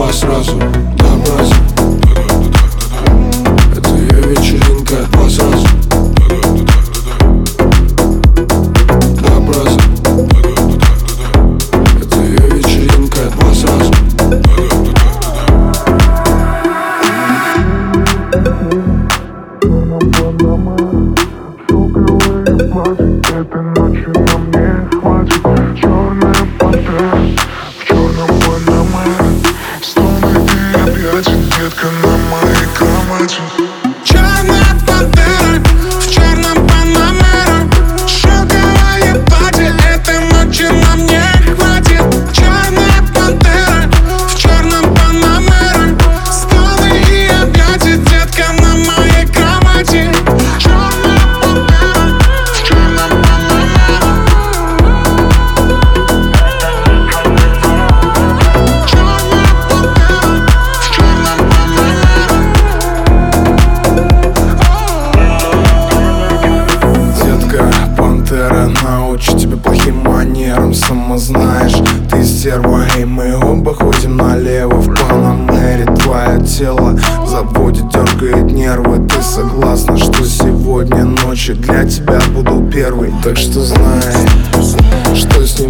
два сразу, да, брат. Это ее вечеринка, два сразу, да, брат. Это ее вечеринка, два сразу. Этой ночи нам не хватит. Черная пантера в черном панамере. Стоны и объятия, детка, на моей кровати. Черная пантера в черном панамере. Шелковое платье, этой ночи нам не хватит. Черная пантера в черном панамере. Стоны и объятия, детка, на моей кровати. Научу тебя плохим манерам, сама знаешь, ты стерва. И мы оба ходим налево в Панамере. Твое тело заводит, дергает нервы. Ты согласна, что сегодня ночью для тебя буду первый? Так что знай, что с